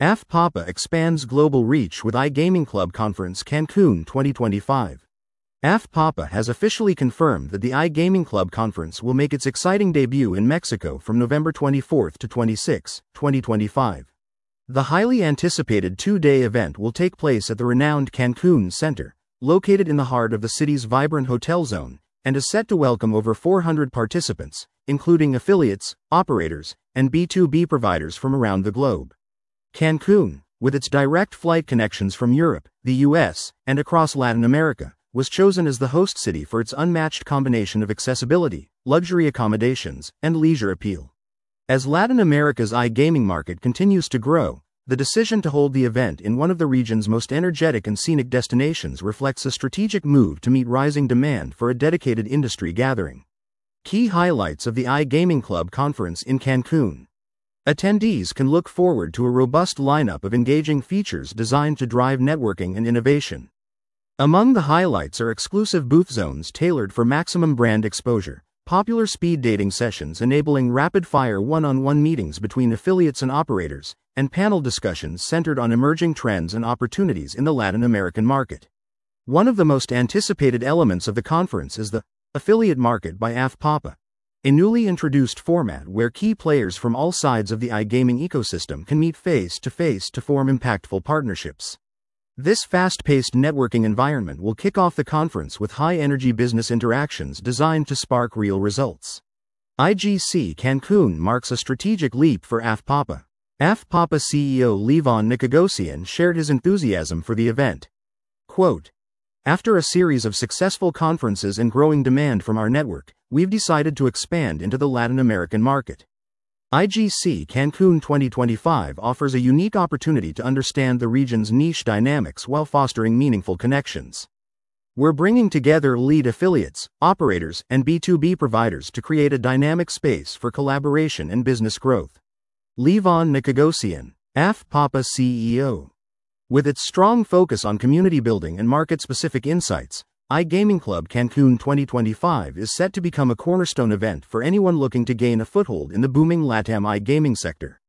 AFPAPA expands global reach with iGaming Club Conference Cancun 2025. AFPAPA has officially confirmed that the iGaming Club Conference will make its exciting debut in Mexico from November 24 to 26, 2025. The highly anticipated two-day event will take place at the renowned Cancun Center, located in the heart of the city's vibrant hotel zone, and is set to welcome over 400 participants, including affiliates, operators, and B2B providers from around the globe. Cancun, with its direct flight connections from Europe, the US, and across Latin America, was chosen as the host city for its unmatched combination of accessibility, luxury accommodations, and leisure appeal. As Latin America's iGaming market continues to grow, the decision to hold the event in one of the region's most energetic and scenic destinations reflects a strategic move to meet rising demand for a dedicated industry gathering. Key highlights of the iGaming Club Conference in Cancun. Attendees can look forward to a robust lineup of engaging features designed to drive networking and innovation. Among the highlights are exclusive booth zones tailored for maximum brand exposure, popular speed dating sessions enabling rapid-fire one-on-one meetings between affiliates and operators, and panel discussions centered on emerging trends and opportunities in the Latin American market. One of the most anticipated elements of the conference is the Affiliate Market by AFPAPA, a newly introduced format where key players from all sides of the iGaming ecosystem can meet face-to-face to form impactful partnerships. This fast-paced networking environment will kick off the conference with high-energy business interactions designed to spark real results. IGC Cancun marks a strategic leap for AFPAPA. AFPAPA CEO Levon Nicogosian shared his enthusiasm for the event. Quote, "After a series of successful conferences and growing demand from our network, we've decided to expand into the Latin American market. IGC Cancun 2025 offers a unique opportunity to understand the region's niche dynamics while fostering meaningful connections. We're bringing together lead affiliates, operators, and B2B providers to create a dynamic space for collaboration and business growth." Levon Nicogosian, AFPAPA CEO. With its strong focus on community building and market-specific insights, iGaming Club Cancun 2025 is set to become a cornerstone event for anyone looking to gain a foothold in the booming LATAM iGaming sector.